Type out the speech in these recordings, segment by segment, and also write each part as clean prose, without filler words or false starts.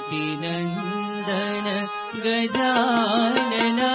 पार्वतीनन्दन गजानना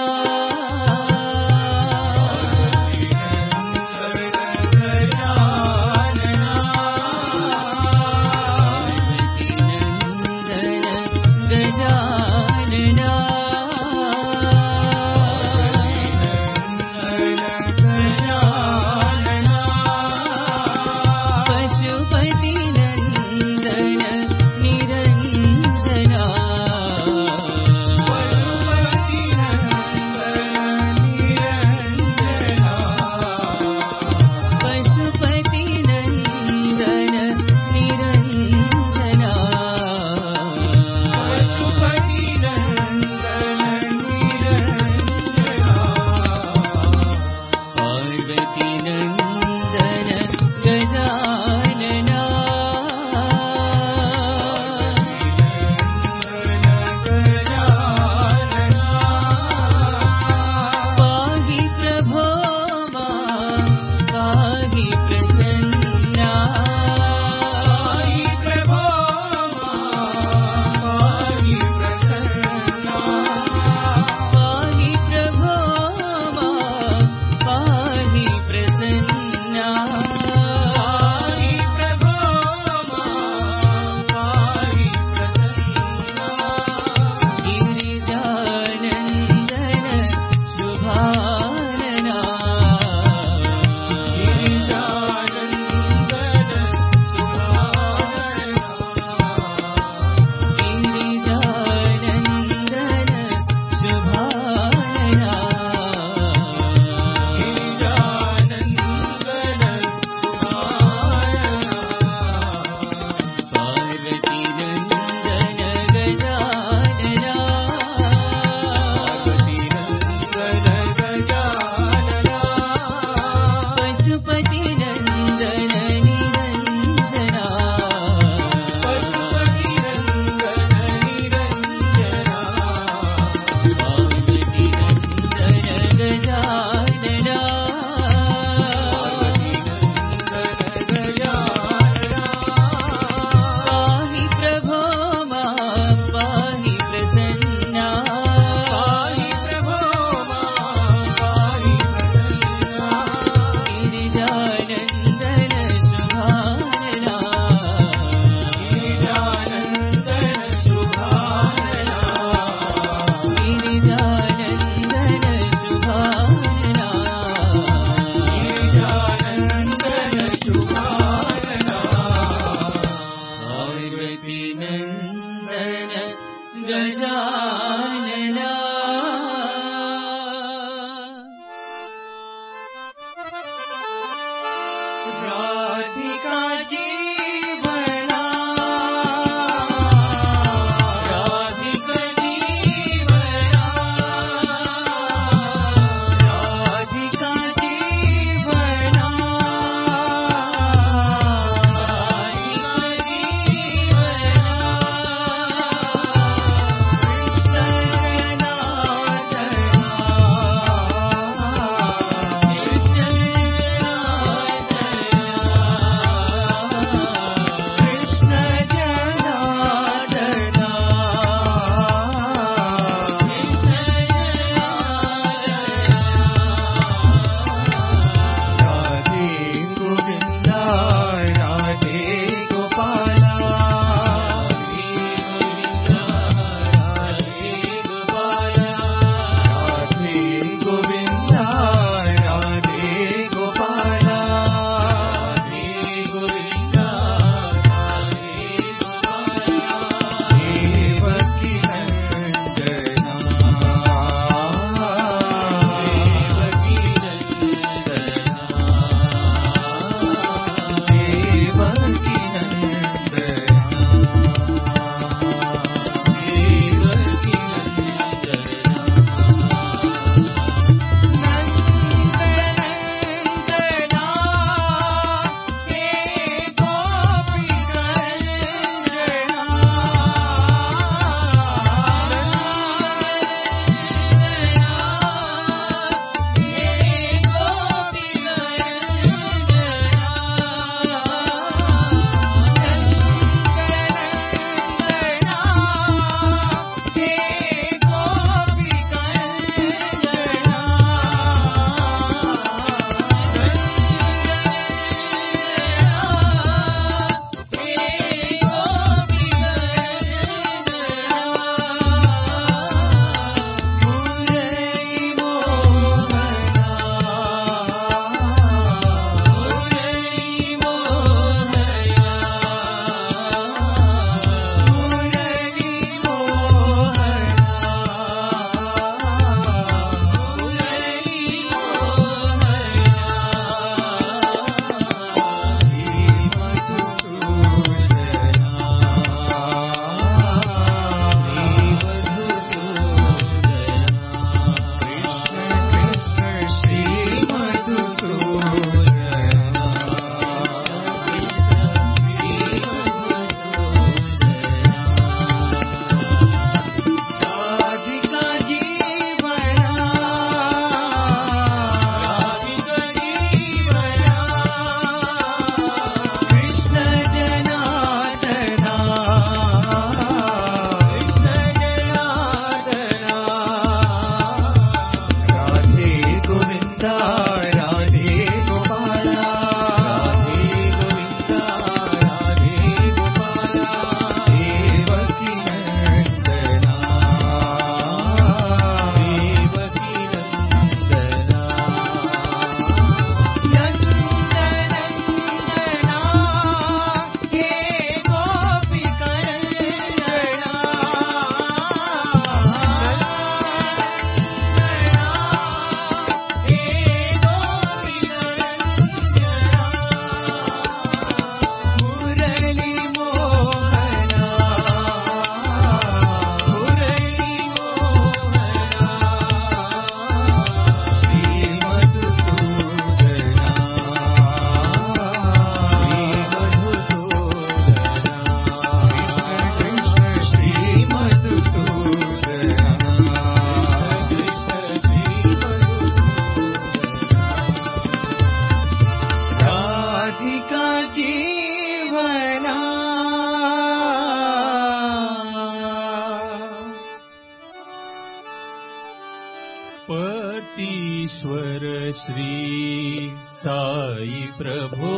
श्री साई प्रभो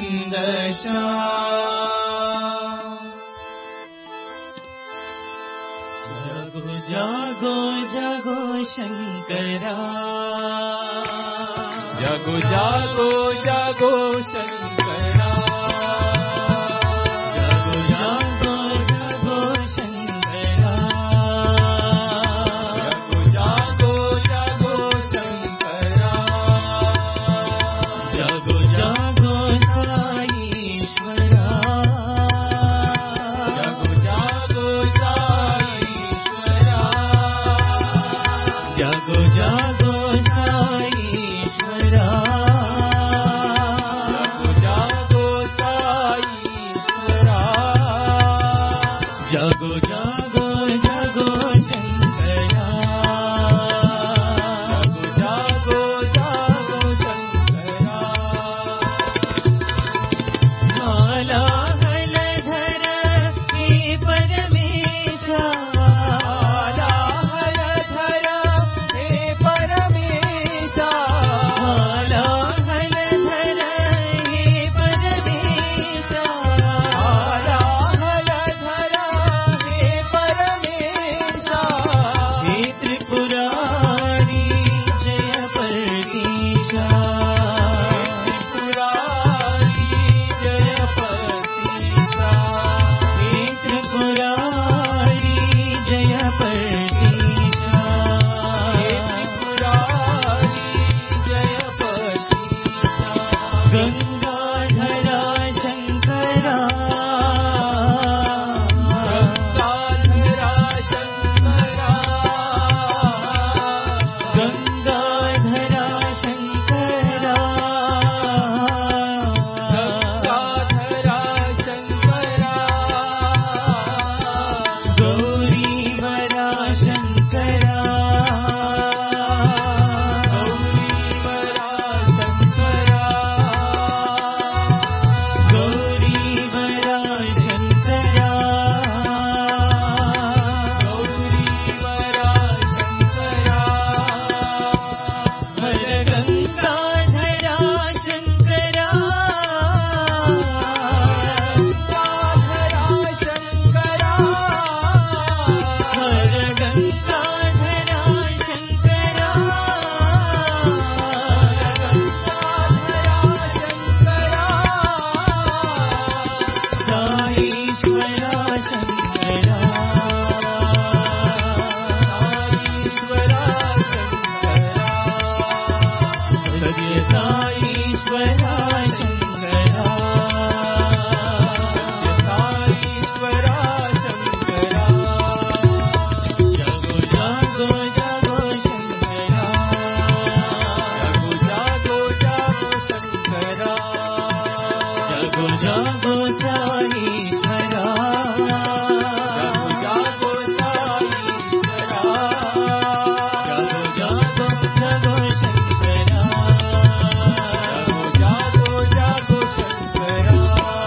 दशा जागो जागो जागो शंकरा जागो जागो जागो शंकरा जागो जागो जागो शंकरा जागो जागो जागो शंकरा जागो जागो साईश्वरा जागो जागो साईश्वरा जागो जागो साईश्वरा जागो जागो जागो शंकरा जागो जागो शंकरा माला हलधर हे परमेशा माला हलधर हे परमेशा माला हलधर हे परमेशा माला हलधर हे परमेशा हे त्रिपुरारी जय परमेशा त्रिपुरारी जय परमेशा हे त्रिपुरारी जय परमेशा हे त्रिपुरारी जय परमेशा गंगाधरा शंकरा गंगाधरा शंकरा गंगाधरा शंकरा गंगाधरा शंकरा गौरीवरा शंकरा गौरीवरा शंकरा गौरीवरा शंकरा गौरीवरा शंकरा हर गंगाधरा शंकरा गंगाधरा शंकरा हर गंगाधरा शंकरा गंगाधरा शंकरा साईश्वरा शंकरा साईश्वरा शंकरा सत्य साईश्वरा शंकरा सत्य साईश्वरा शंकरा जागो जागो जागो शंकरा जागो जागो जागो शंकरा जागो जागो साईश्वरा जागो जागो साईश्वरा जागो जागो जागो शंकरा जागो जागो शंकरा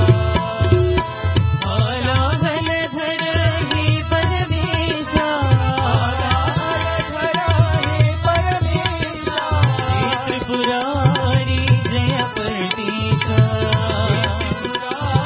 माला हलधर हे परमेशा माला हलधर हे परमेशा हे त्रिपुरारी जय परमेशा हे त्रिपुरारी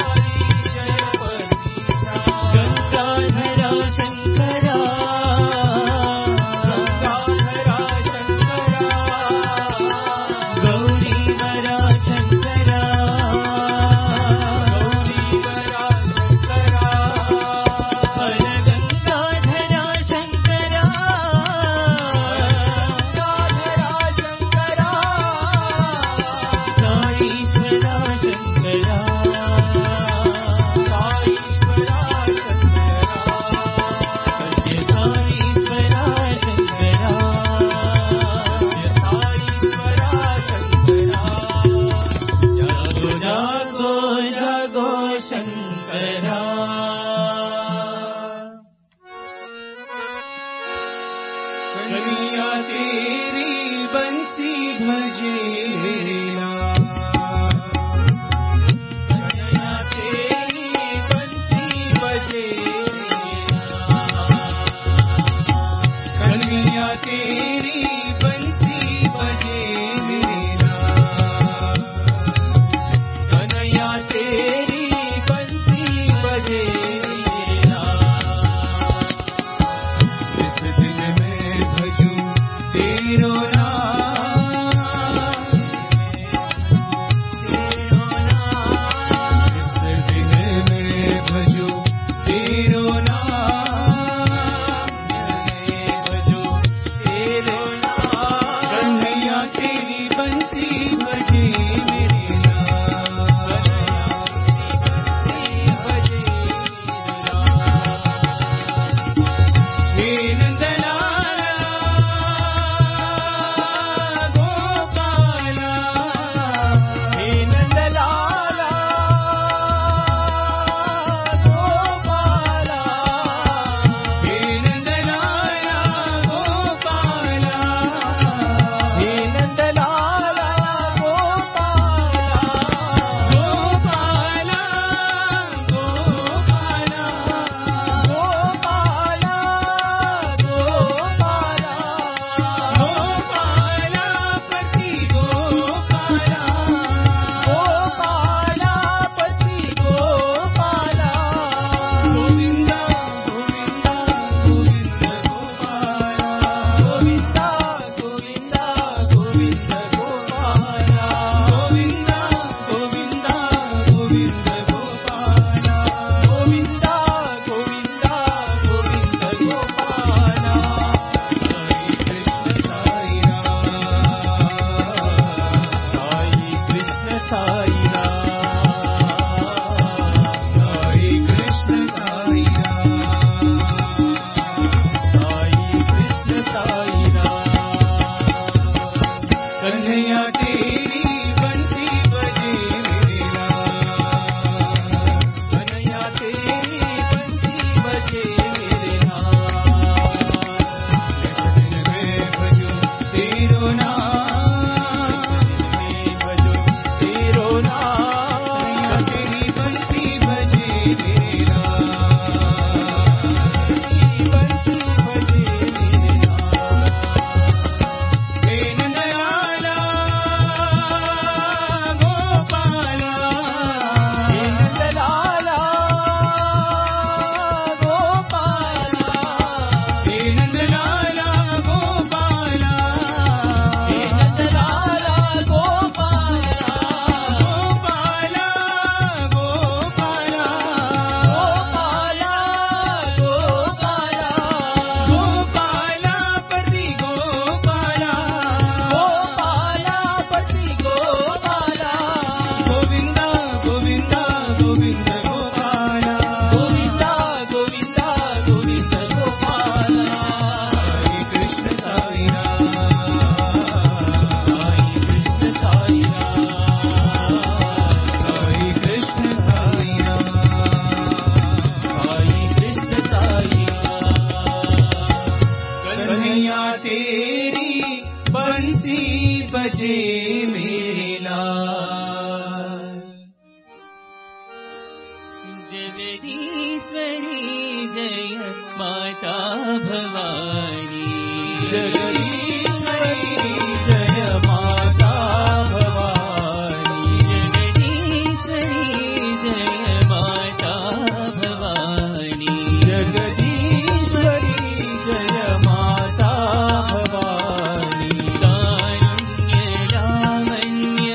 जगदीश्वरी जय माता भवानी जगदीश्वरी जय माता भवानी जगदीश्वरी जय माता भवानी जगदीश्वरी जय माता भवानी कारुण्य लावण्य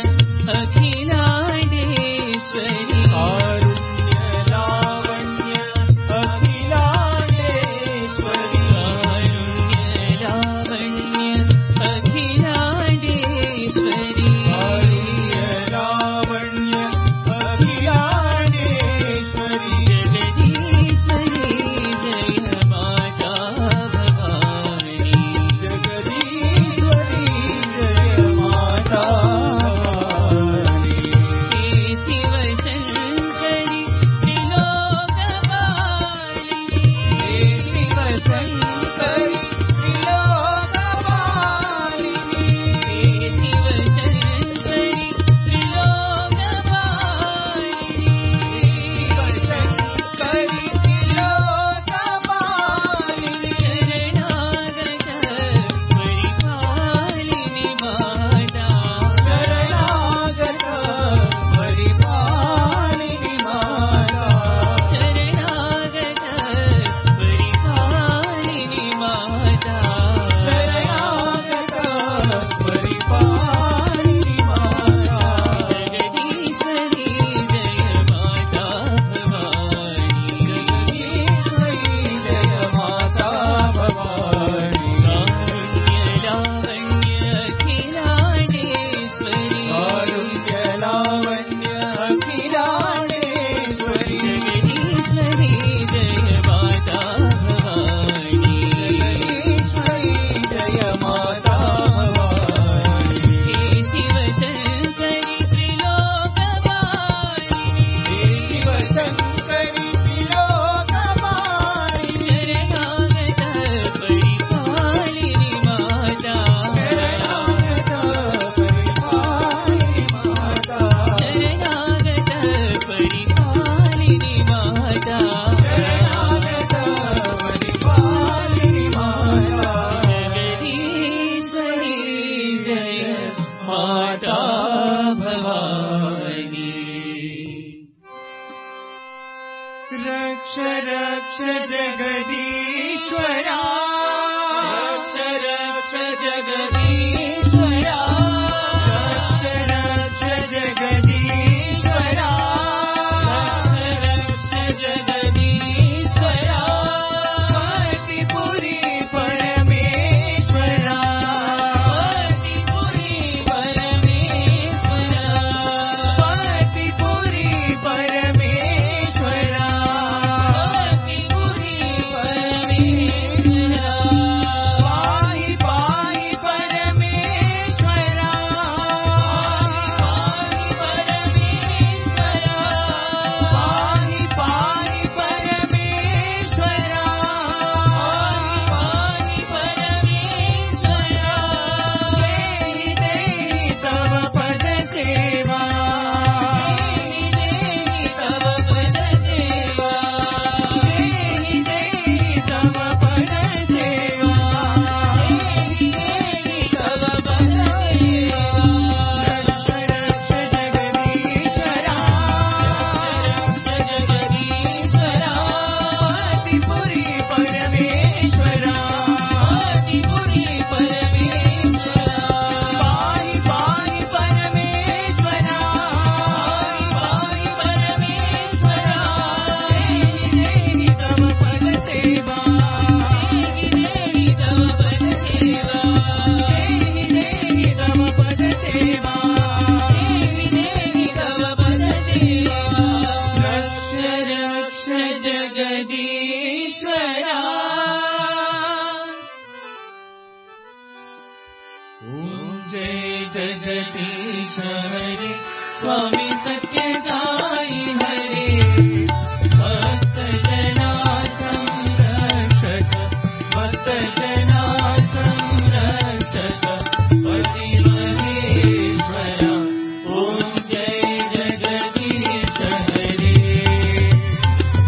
अखिलाण्डेश्वरी कारुण्य लावण्य अखिलाण्डेश्वरी कारुण्य लावण्य अखिलाण्डेश्वरी कारुण्य लावण्य अखिलाण्डेश्वरी जगदीश्वरी जय माता भवानी जगदीश्वरी जय माता भवानी हे शिव शङ्करि त्रिलोकपालिनी हे शिव शङ्करि त्रिलोकपालिनी हे शिव शङ्करि त्रिलोकपालिनी शङ्करि त्रिलोकपालिनी शरणागत परिपालिनी माता शरणागत परिपालिनी माता शरणागत परिपालिनी माता शरणागत परिपालिनी माता जगदीश्वरी जय माता भवानी जगदीश्वरी जय माता भवानी कारुण्य लावण्य अखिलाण्डेश्वरी कारुण्य लावण्य अखिलाण्डेश्वरी जगदीश्वरी जय माता भवानी जगदीश्वरी जय माता भवानी हे शिव शङ्करि त्रिलोकपालिनी हे शिव शङ्करि त्रिलोकपालिनी शरणागत परिपालिनी माता शरणागत परिपालिनी माता शरणागत परिपालिनी माता शरणागत परिपालिनी माता जगदीश्वरी जय माता भवानी रक्ष रक्ष जगदीश्वरा रक्ष रक्ष जगदीश्वरा रक्ष रक्ष जगदीश्वरा रक्ष रक्ष जगदीश्वरा पतिपुरी परमेश्वरा पतिपुरी परमेश्वरा पतिपुरी परमेश्वरा पतिपुरी परमेश्वरा पाहि पाहि परमेश्वरा पाहि पाहि परमेश्वरा पाहि पाहि परमेश्वरा पाहि पाहि परमेश्वरा देहि तव पद सेवा देहि तव पद सेवा देहि तव पद सेवा देहि तव पद सेवा रक्ष रक्ष जगदीश्वरा रक्ष जगदीश्वरा पतिपुरी परमेश्वरा पतिपुरी परमेश्वरा पाहि पाहि परमेश्वरा पाहि परमेश्वरा देहि तव पद सेवा देहि तव पद सेवा देहि तव पद सेवा देहि तव पद सेवा रक्ष रक्ष जगदीश्वरा ॐ जय जगदीश हरे स्वामी सत्य साई हरे भक्त जना संरक्षक भक्त जना संरक्षक पति महेश्वरा ॐ जय जगदीश हरे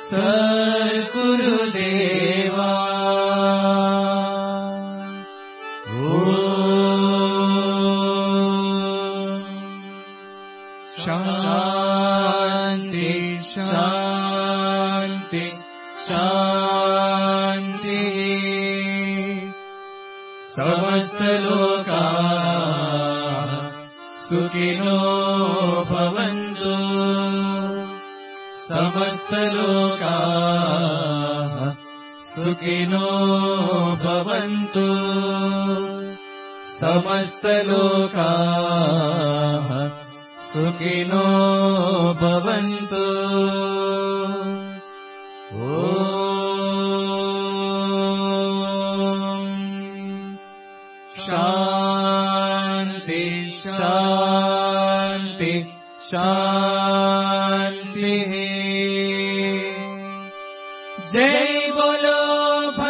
सद्गुरुदेवा शान्ति शान्ति शान्ति समस्तलोकाः सुखिनो भवन्तु समस्तलोकाः सुखिनो भवन्तु समस्तलोकाः सुखिनो भवन्तु ॐ शान्ति शान्ति शान्ति जय बोलो